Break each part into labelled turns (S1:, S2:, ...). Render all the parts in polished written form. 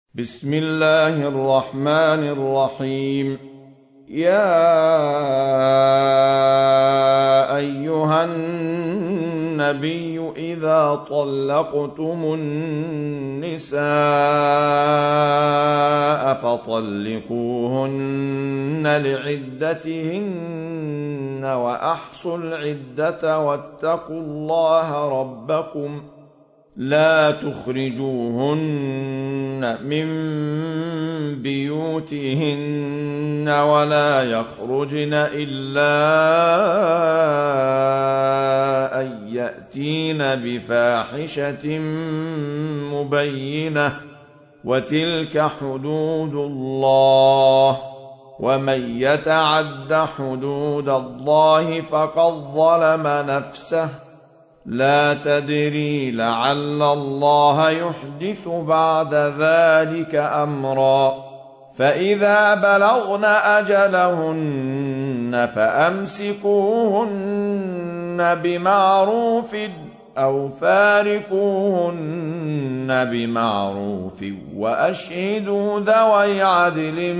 S1: بسم الله الرحمن الرحيم. يا أيها النبي إذا طلقتم النساء فطلقوهن لعدتهن وأحصوا العدة واتقوا الله ربكم لا تخرجوهن من بيوتهن ولا يخرجن إلا أن يأتين بفاحشة مبينة وتلك حدود الله ومن يتعد حدود الله فقد ظلم نفسه لا تدري لعل الله يحدث بعد ذلك أمرا فإذا بلغن أجلهن فأمسكوهن بمعروف أو فارقوهن بمعروف وأشهدوا ذوي عدل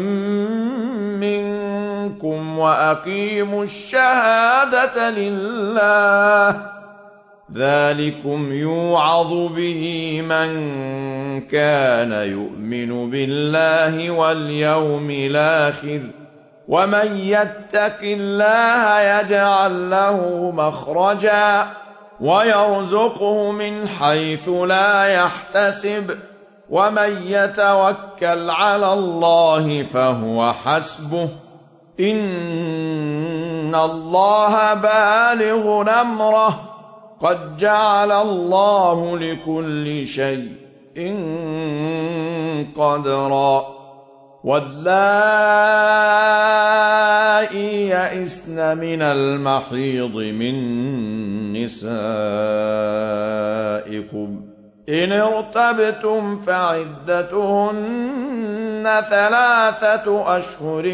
S1: منكم وأقيموا الشهادة لله ذلكم يوعظ به من كان يؤمن بالله واليوم الآخر ومن يتق الله يجعل له مخرجا ويرزقه من حيث لا يحتسب ومن يتوكل على الله فهو حسبه إن الله بالغ أمره قد جعل الله لكل شيء قدرا واللائي يئسن من المحيض من نسائكم إن ارتبتم فعدتهن 3 أشهر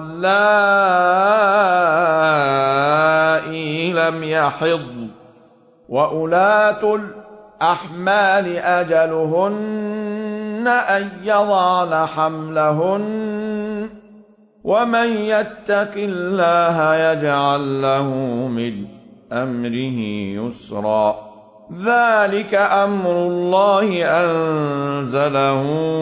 S1: واللائي لم يحضن وأولاة الأحمال أجلهن أن يضعن حملهن ومن يتق الله يجعل له من أمره يسرا ذلك أمر الله أنزله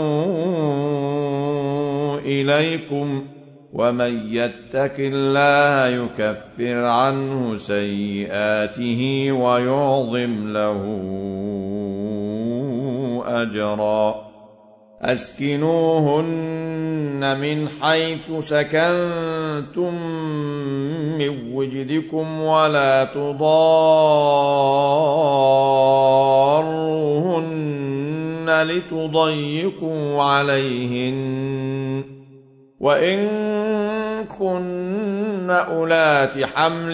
S1: إليكم ومن يتق الله يكفر عنه سيئاته ويعظم له أجرا أسكنوهن من حيث سكنتم من وجدكم ولا تضاروهن لتضيقوا عليهن وإن كن أولات حمل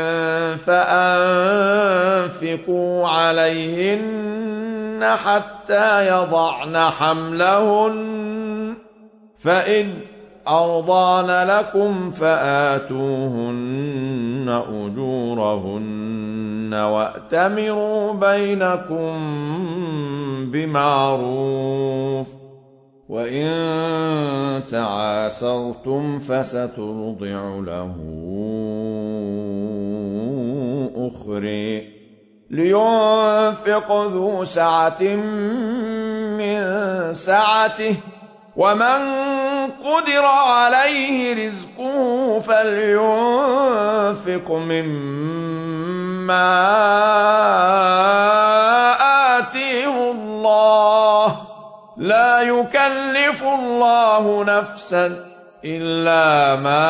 S1: فأنفقوا عليهن حتى يضعن حملهن فإن أرضان لكم فآتوهن أجورهن وأتمروا بينكم بمعروف وإن تعاسرتم فسترضع له أخرى لينفق ذو سعة من سعته ومن قدر عليه رزقه فلينفق مما آتيه الله لا يكلف الله نفسا إلا ما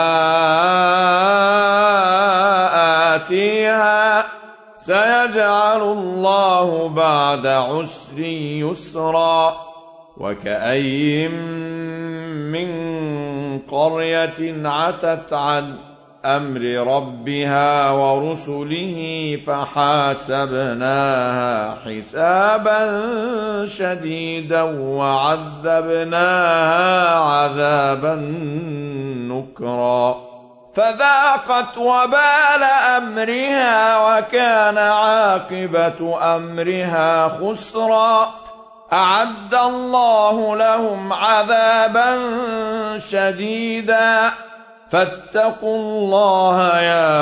S1: آتيها سيجعل الله بعد عسر يسرا وكأين من قرية عتت عن أمر ربها ورسله فحاسبناها حسابا شديدا وعذبناها عذابا نكرا فذاقت وبال أمرها وكان عاقبة أمرها خسرا أعد الله لهم عذابا شديدا فاتقوا الله يا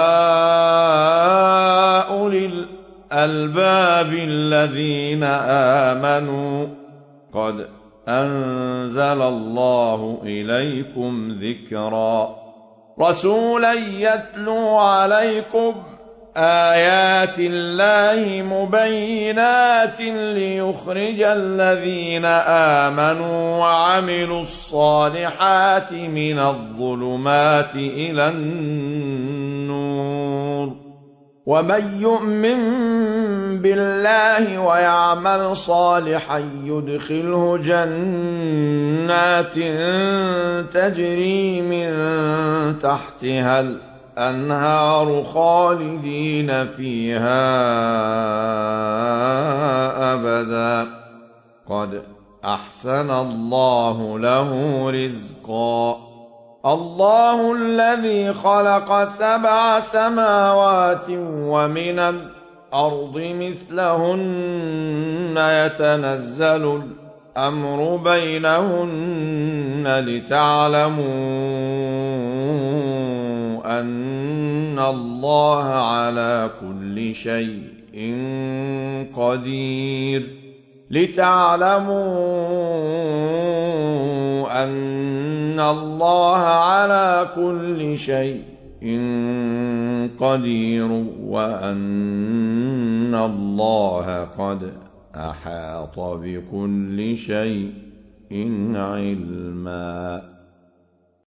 S1: أولي الألباب الذين آمنوا قد أنزل الله إليكم ذكرا رسولا يتلو عليكم آيات الله مبينات ليخرج الذين آمنوا وعملوا الصالحات من الظلمات إلى النور ومن يؤمن بالله ويعمل صالحا يدخله جنات تجري من تحتها الأنهار خالدين فيها أبدا قد أحسن الله له رزقا الله الذي خلق 7 سماوات ومن الأرض مثلهن يتنزل الأمر بينهن لتعلموا أن الله على كل شيء قدير أن الله على كل شيء قدير وأن الله قد أحاط بكل شيء علما.